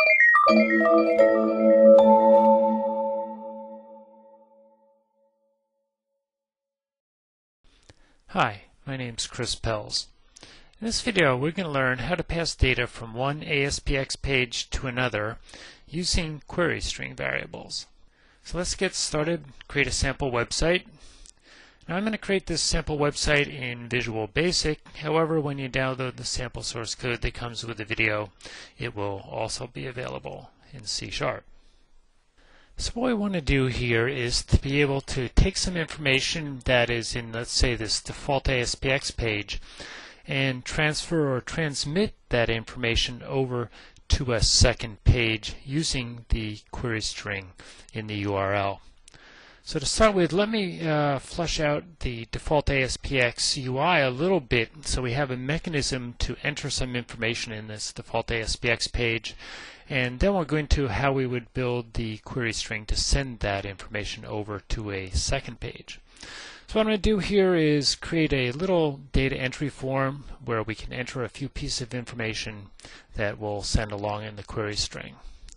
Hi, my name's Chris Pelz. In this video we're going to learn how to pass data from one ASPX page to another using query string variables. So let's get started, create a sample website. Now I'm going to create this sample website in Visual Basic. However, when you download the sample source code that comes with the video, it will also be available in C#. So what we want to do here is to be able to take some information that is in, let's say, this default ASPX page and transfer or transmit that information over to a second page using the query string in the URL. So to start with, let me flesh out the default ASPX UI a little bit so we have a mechanism to enter some information in this default ASPX page, and then we'll go into how we would build the query string to send that information over to a second page. So what I'm going to do here is create a little data entry form where we can enter a few pieces of information that we'll send along in the query string.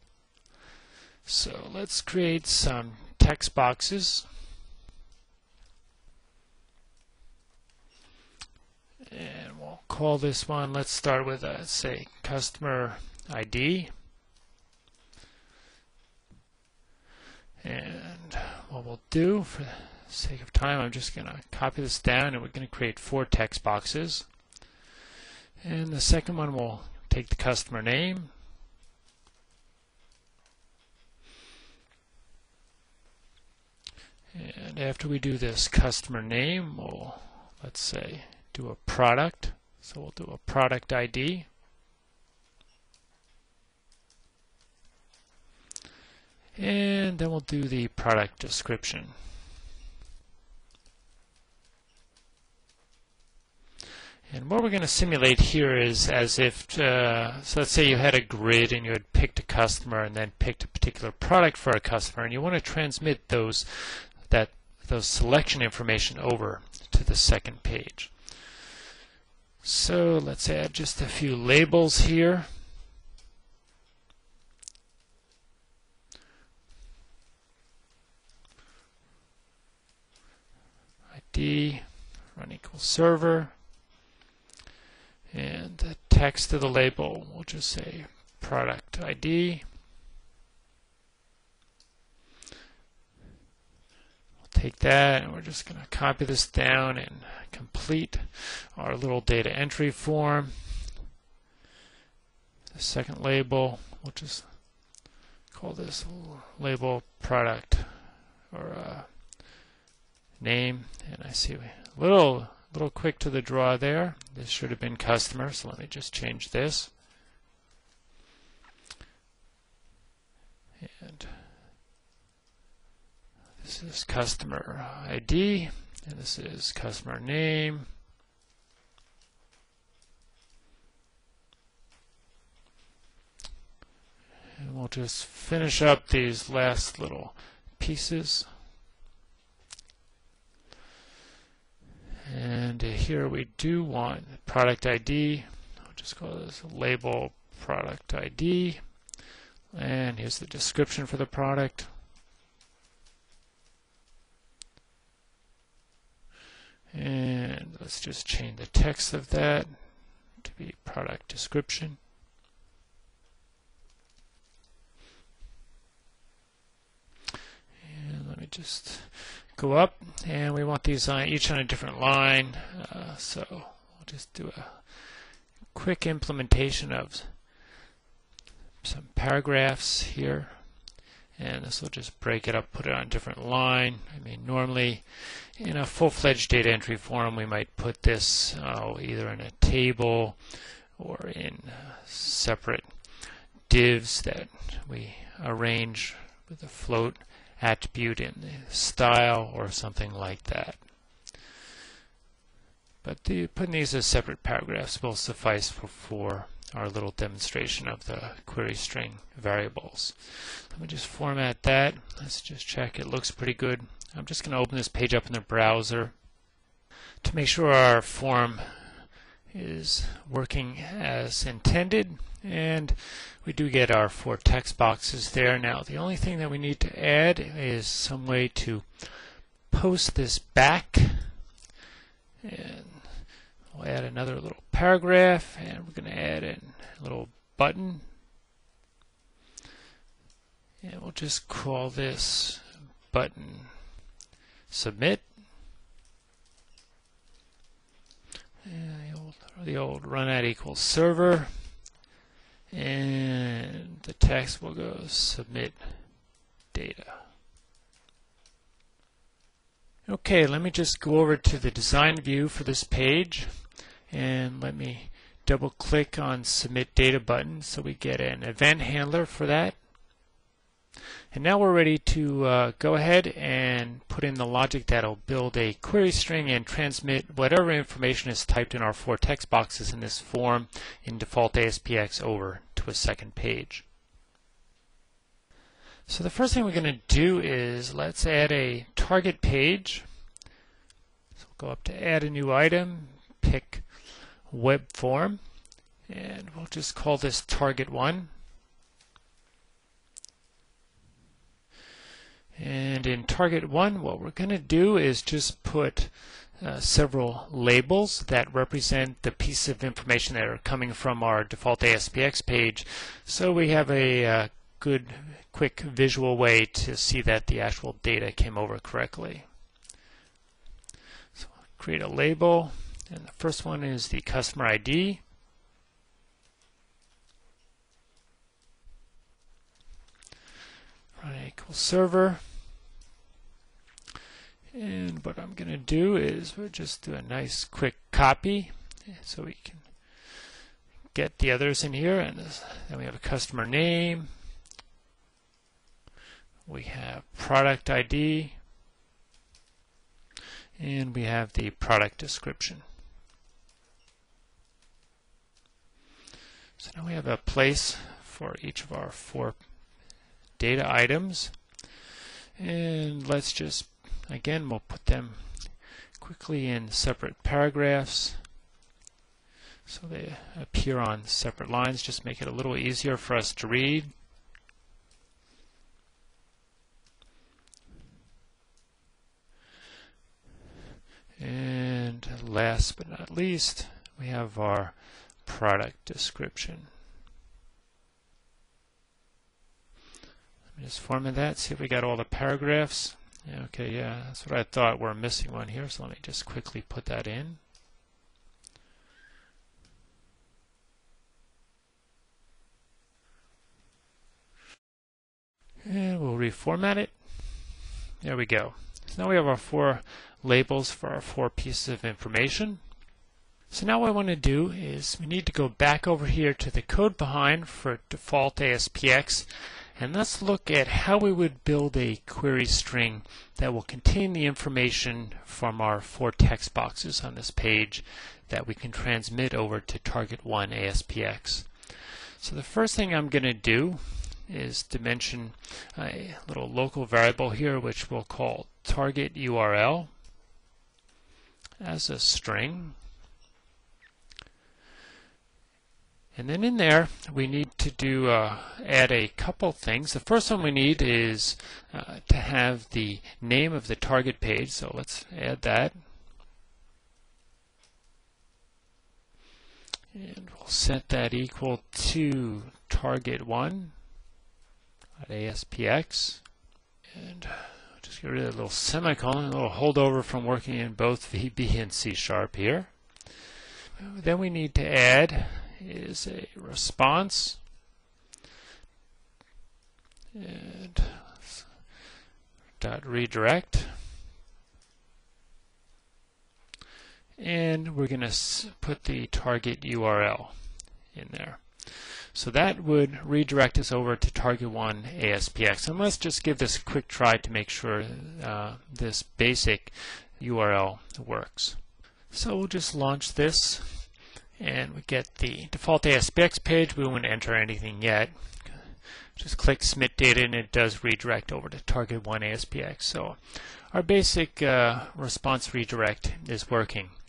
So let's create some text boxes. And we'll call this one, let's start with, say, customer ID. And what we'll do, for the sake of time, I'm just going to copy this down and we're going to create 4 text boxes. And the second one will take the customer name. And after we do this customer name, we'll, let's say, do a product. So we'll do a product ID. And then we'll do the product description. And what we're going to simulate here is as if, so let's say you had a grid and you had picked a customer and then picked a particular product for a customer, and you want to transmit those selection information over to the second page. So let's add just a few labels here. ID run equals server, and the text of the label will just say product ID. We'll take that and we're just going to copy this down and complete our little data entry form. The second label, we'll just call this label product or name, and I see a little quick to the draw there. This should have been customer, so let me just change this. And this is customer ID, and this is customer name. And we'll just finish up these last little pieces. And here we do want product ID. I'll just call this label product ID. And here's the description for the product. And let's just change the text of that to be product description. And let me just go up, and we want these each on a different line, so we'll just do a quick implementation of some paragraphs here, and this will just break it up, put it on a different line. I mean, normally in a full-fledged data entry form we might put this either in a table or in separate divs that we arrange with a float attribute in the style or something like that. But putting these as separate paragraphs will suffice for our little demonstration of the query string variables. Let me just format that. Let's just check. It looks pretty good. I'm just going to open this page up in the browser to make sure our form is working as intended, and we do get our 4 text boxes there. Now the only thing that we need to add is some way to post this back, and we'll add another little paragraph, and we're going to add in a little button, and we'll just call this button submit. The old run at equals server, and the text will go submit data. Okay, let me just go over to the design view for this page, and let me double click on submit data button so we get an event handler for that. And now we're ready to go ahead and put in the logic that'll build a query string and transmit whatever information is typed in our 4 text boxes in this form in default ASPX over to a second page. So the first thing we're going to do is let's add a target page. So we'll go up to add a new item, pick web form, and we'll just call this target 1. And in target 1, what we're going to do is just put several labels that represent the pieces of information that are coming from our default ASPX page, so we have a good, quick visual way to see that the actual data came over correctly. So I'll create a label, and the first one is the customer ID. Run equals server, and what I'm going to do is we'll just do a nice quick copy so we can get the others in here. And then we have a customer name, we have product ID, and we have the product description. So now we have a place for each of our 4 data items, and let's just, again, we'll put them quickly in separate paragraphs so they appear on separate lines, just make it a little easier for us to read. And last but not least, we have our product description. Just format that, see if we got all the paragraphs. Okay, yeah, that's what I thought. We're missing one here, so let me just quickly put that in. And we'll reformat it. There we go. So now we have our 4 labels for our 4 pieces of information. So now what I want to do is we need to go back over here to the code behind for default ASPX, and let's look at how we would build a query string that will contain the information from our 4 text boxes on this page that we can transmit over to target 1 ASPX. So the first thing I'm going to do is dimension a little local variable here, which we'll call target URL as a string. And then in there, we need to do add a couple things. The first one we need is to have the name of the target page. So let's add that. And we'll set that equal to target1.aspx. And just get rid of the little semicolon, a little holdover from working in both VB and C# here. Then we need to add is a response, and dot redirect, and we're going to put the target URL in there. So that would redirect us over to target 1 ASPX. And let's just give this a quick try to make sure this basic URL works. So we'll just launch this, and we get the default ASPX page. We won't enter anything yet. Just click submit data, and it does redirect over to target 1 ASPX. So our basic response redirect is working.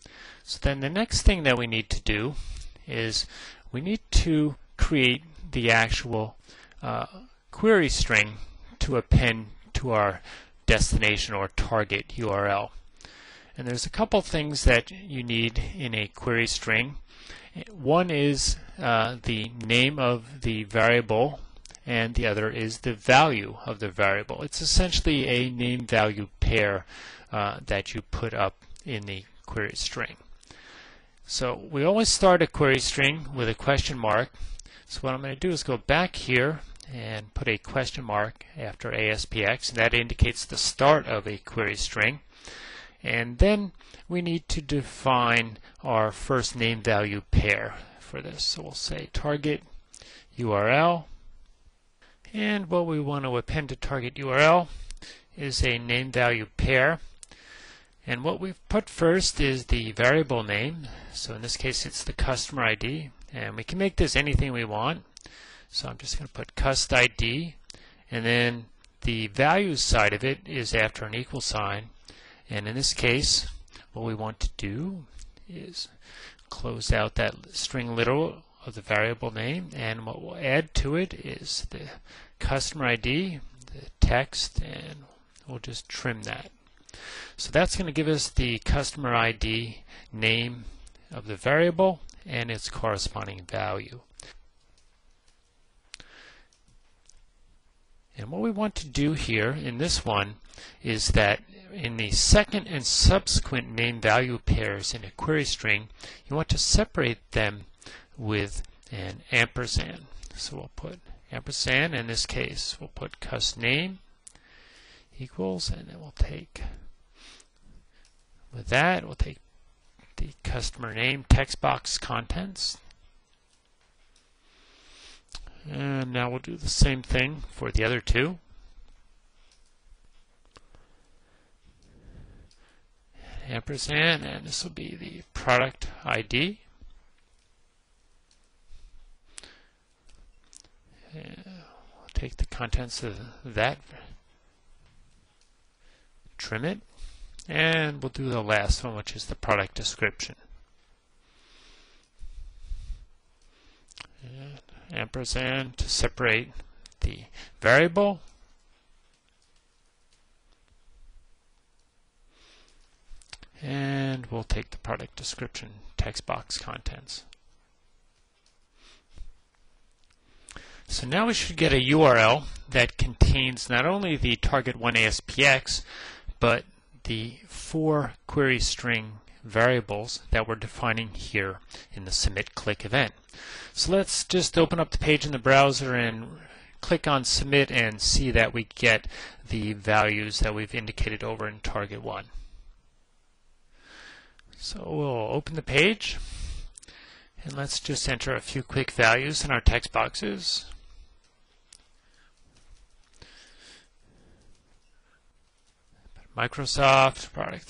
So then the next thing that we need to do is we need to create the actual query string to append to our destination or target URL. And there's a couple things that you need in a query string. One is the name of the variable, and the other is the value of the variable. It's essentially a name-value pair that you put up in the query string. So we always start a query string with a question mark. So what I'm going to do is go back here and put a question mark after ASPX, and that indicates the start of a query string. And then we need to define our first name-value pair for this. So we'll say target URL, and what we want to append to target URL is a name-value pair. And what we've put first is the variable name. So in this case it's the customer ID, and we can make this anything we want. So I'm just going to put cust ID, and then the values side of it is after an equal sign. And in this case, what we want to do is close out that string literal of the variable name, and what we'll add to it is the customer ID, the text, and we'll just trim that. So that's going to give us the customer ID name of the variable and its corresponding value. And what we want to do here in this one is that in the second and subsequent name-value pairs in a query string, you want to separate them with an ampersand. So we'll put ampersand. In this case, we'll put cust name equals, and then we'll take, with that, we'll take the customer name text box contents. And now we'll do the same thing for the other two. Ampersand, and this will be the product ID. And we'll take the contents of that, trim it, and we'll do the last one, which is the product description. And ampersand to separate the variable, and we'll take the product description text box contents. So now we should get a URL that contains not only the target 1 ASPX, but the 4 query string variables that we're defining here in the submit click event. So let's just open up the page in the browser and click on submit and see that we get the values that we've indicated over in target 1. So we'll open the page and let's just enter a few quick values in our text boxes. Microsoft, product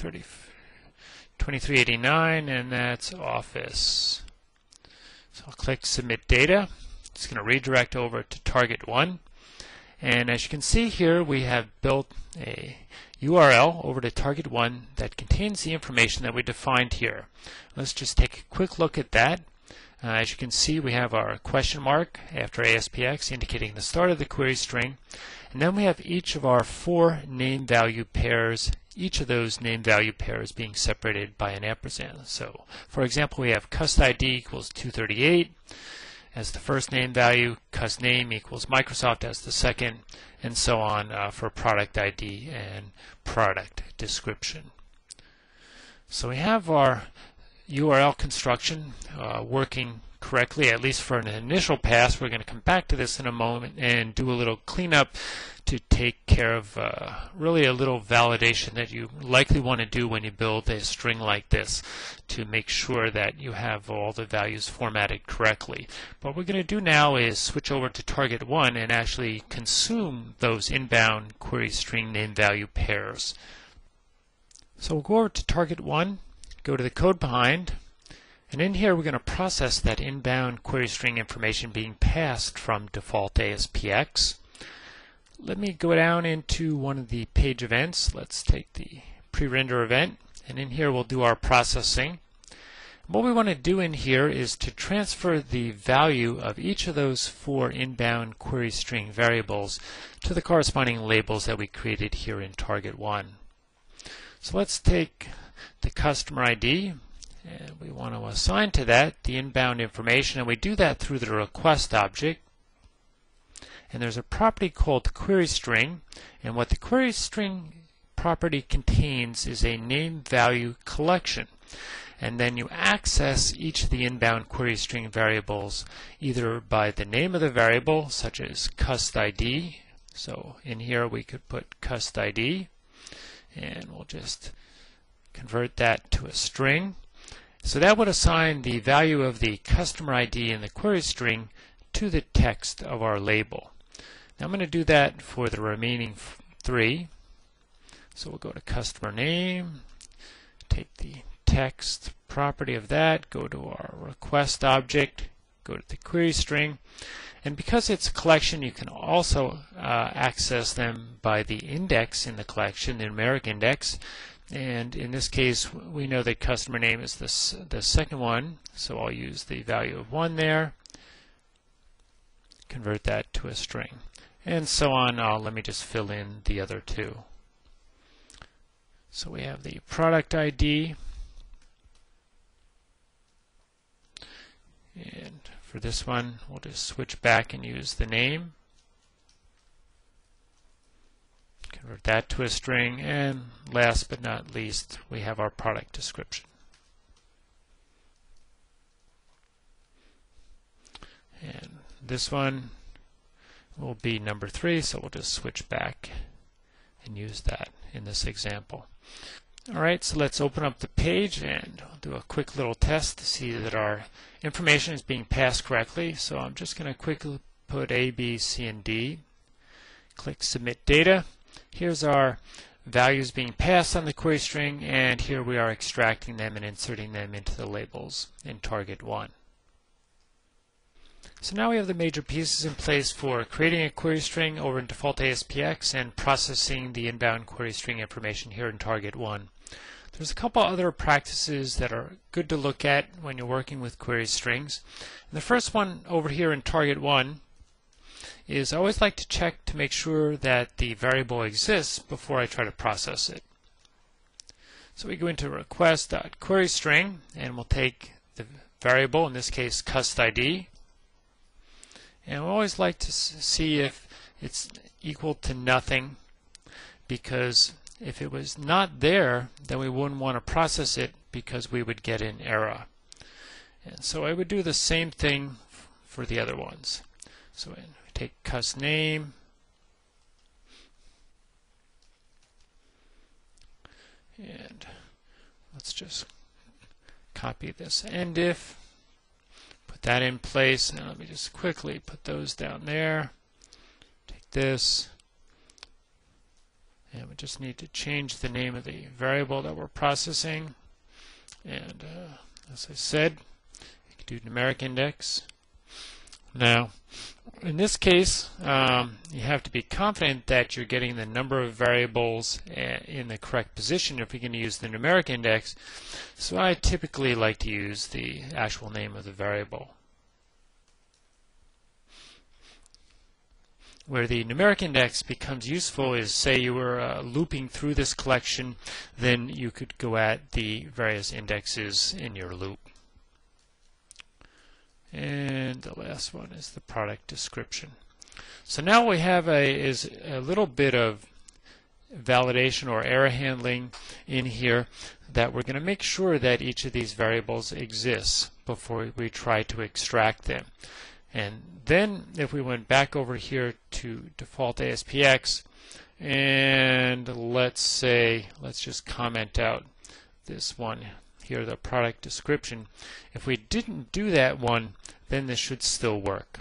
2389, and that's Office. So I'll click Submit Data. It's going to redirect over to Target 1. And as you can see here, we have built a URL over to Target 1 that contains the information that we defined here. Let's just take a quick look at that. As you can see, we have our question mark after ASPX indicating the start of the query string. And then we have each of our 4 name-value pairs, each of those name-value pairs being separated by an ampersand. So, for example, we have cust ID equals 238 as the first name value, cust name equals Microsoft as the second, and so on for product ID and product description. So we have our URL construction working correctly, at least for an initial pass. We're going to come back to this in a moment and do a little cleanup to take care of really a little validation that you likely want to do when you build a string like this to make sure that you have all the values formatted correctly. What we're going to do now is switch over to target 1 and actually consume those inbound query string name value pairs. So we'll go over to target 1, go to the code behind, and in here we're going to process that inbound query string information being passed from default ASPX. Let me go down into one of the page events. Let's take the pre-render event, and in here we'll do our processing. What we want to do in here is to transfer the value of each of those 4 inbound query string variables to the corresponding labels that we created here in Target 1. So let's take the customer ID, and we want to assign to that the inbound information, and we do that through the request object. And there's a property called query string, and what the query string property contains is a name value collection. And then you access each of the inbound query string variables either by the name of the variable, such as custID. So in here we could put custID, and we'll just convert that to a string. So that would assign the value of the customer ID in the query string to the text of our label. Now I'm going to do that for the remaining 3. So we'll go to customer name, take the text property of that, go to our request object, go to the query string, and because it's a collection, you can also access them by the index in the collection, the numeric index. And in this case, we know that customer name is the second one, so I'll use the value of 1 there, convert that to a string, and so on. Let me just fill in the other 2. So we have the product ID, and for this one we'll just switch back and use the name, convert that to a string, and last but not least we have our product description. And this one will be number 3, so we'll just switch back and use that in this example. Alright, so let's open up the page and we'll do a quick little test to see that our information is being passed correctly. So I'm just going to quickly put A, B, C, and D. Click Submit Data. Here's our values being passed on the query string, and here we are extracting them and inserting them into the labels in Target 1. So now we have the major pieces in place for creating a query string over in Default ASPX and processing the inbound query string information here in Target 1. There's a couple other practices that are good to look at when you're working with query strings. And the first one over here in Target 1 is I always like to check to make sure that the variable exists before I try to process it. So we go into request.queryString, and we'll take the variable, in this case custID, and we always like to see if it's equal to nothing, because if it was not there, then we wouldn't want to process it because we would get an error. And so I would do the same thing for the other ones. So we take cust name, and let's just copy this end if, put that in place, and let me just quickly put those down there. Take this, and we just need to change the name of the variable that we're processing. And as I said, you can do numeric index. Now, in this case, you have to be confident that you're getting the number of variables in the correct position if you're going to use the numeric index. So I typically like to use the actual name of the variable. Where the numeric index becomes useful is, say you were looping through this collection, then you could go at the various indexes in your loop. And the last one is the product description. So now what we have is a little bit of validation or error handling in here, that we're going to make sure that each of these variables exists before we try to extract them. And then if we went back over here to Default ASPX, and let's just comment out this one here, the product description. If we didn't do that one, then this should still work.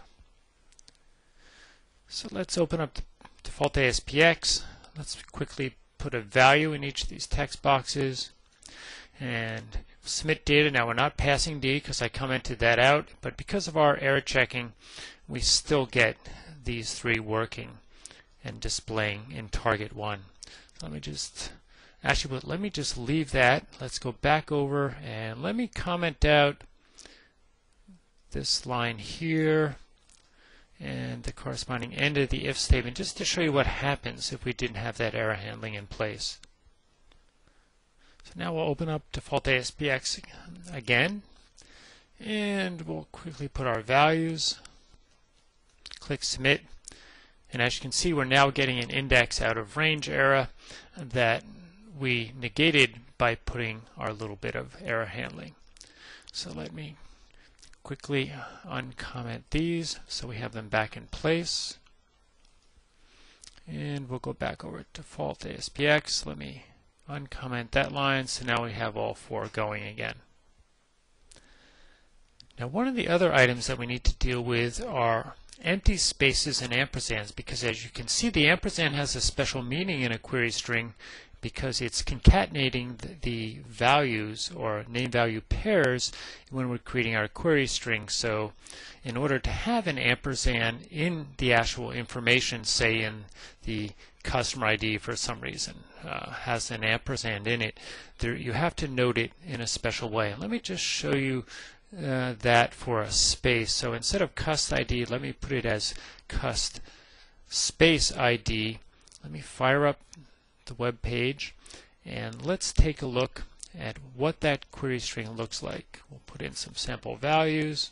So let's open up Default ASPX. Let's quickly put a value in each of these text boxes and submit data. Now we're not passing D because I commented that out, but because of our error checking, we still get these three working and displaying in Target 1. So let me just Actually, but let me just leave that. Let's go back over and let me comment out this line here and the corresponding end of the if statement just to show you what happens if we didn't have that error handling in place. So now we'll open up default ASPX again, and we'll quickly put our values, click submit, and as you can see, we're now getting an index out of range error that we negated by putting our little bit of error handling. So let me quickly uncomment these so we have them back in place. And we'll go back over to default ASPX. Let me uncomment that line, so now we have all four going again. Now, one of the other items that we need to deal with are empty spaces and ampersands, because as you can see, the ampersand has a special meaning in a query string because it's concatenating the values or name value pairs when we're creating our query string. So in order to have an ampersand in the actual information, say in the customer ID for some reason has an ampersand in it, you have to note it in a special way. And let me just show you that for a space. So instead of cust ID, let me put it as cust space ID. Let me fire up the web page and let's take a look at what that query string looks like. We'll put in some sample values,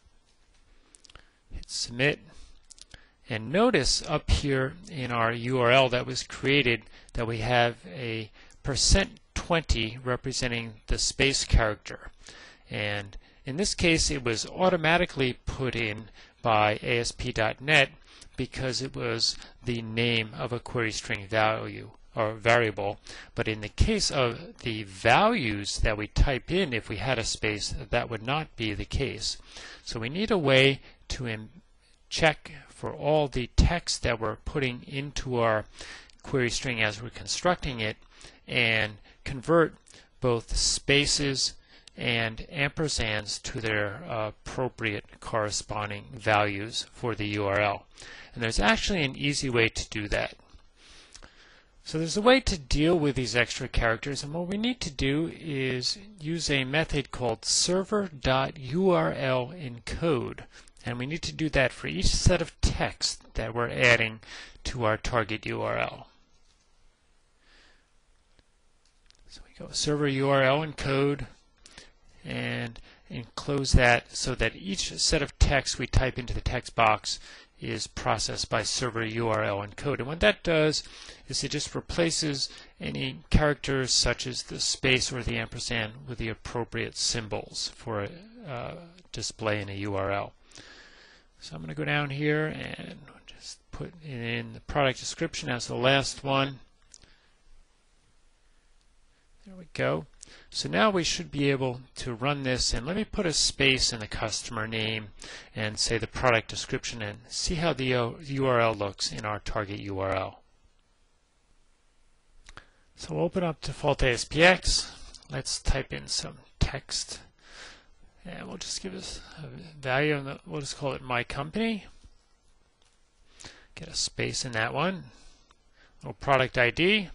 hit submit, and notice up here in our URL that was created that we have a %20 representing the space character, and in this case it was automatically put in by ASP.NET because it was the name of a query string value or variable. But in the case of the values that we type in, if we had a space, that would not be the case. So we need a way to check for all the text that we're putting into our query string as we're constructing it and convert both spaces and ampersands to their appropriate corresponding values for the URL. And there's actually an easy way to do that. So there's a way to deal with these extra characters, and what we need to do is use a method called server.url_encode, and we need to do that for each set of text that we're adding to our target URL. So we go server URL encode and enclose that so that each set of text we type into the text box is processed by server URL encode. And what that does is it just replaces any characters such as the space or the ampersand with the appropriate symbols for display in a URL. So I'm going to go down here and just put in the product description as the last one. There we go. So now we should be able to run this, and let me put a space in the customer name and say the product description and see how the URL looks in our target URL. So we'll open up default ASPX. Let's type in some text, and we'll just give us a value, and we'll just call it my company. Get a space in that one. Little product ID,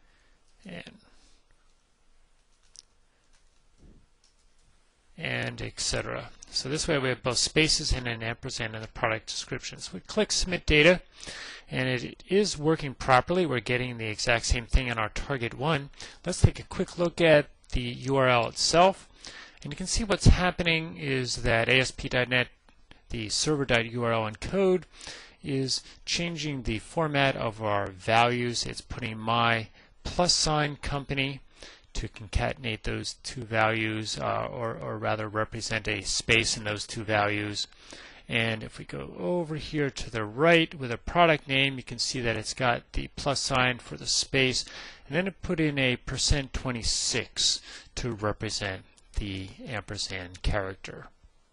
and etc. So this way we have both spaces and an ampersand in the product description. So we click submit data, and it is working properly. We're getting the exact same thing in our target one. Let's take a quick look at the URL itself, and you can see what's happening is that ASP.NET, the server.url encode, is changing the format of our values. It's putting my + company to concatenate those two values, or rather represent a space in those two values. And if we go over here to the right with a product name, you can see that it's got the + for the space, and then it put in a %26 to represent the ampersand character.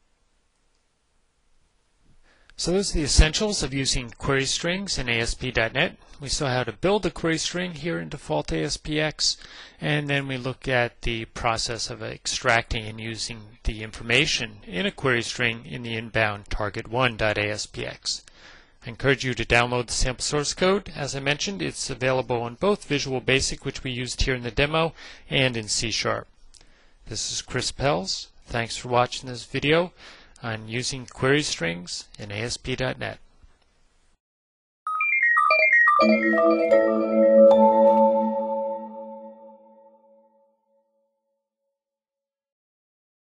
So those are the essentials of using query strings in ASP.NET. We saw how to build a query string here in default ASPX, and then we look at the process of extracting and using the information in a query string in the inbound target1.aspx. I encourage you to download the sample source code. As I mentioned, it's available on both Visual Basic, which we used here in the demo, and in C#. This is Chris Pelz. Thanks for watching this video on using query strings in ASP.NET.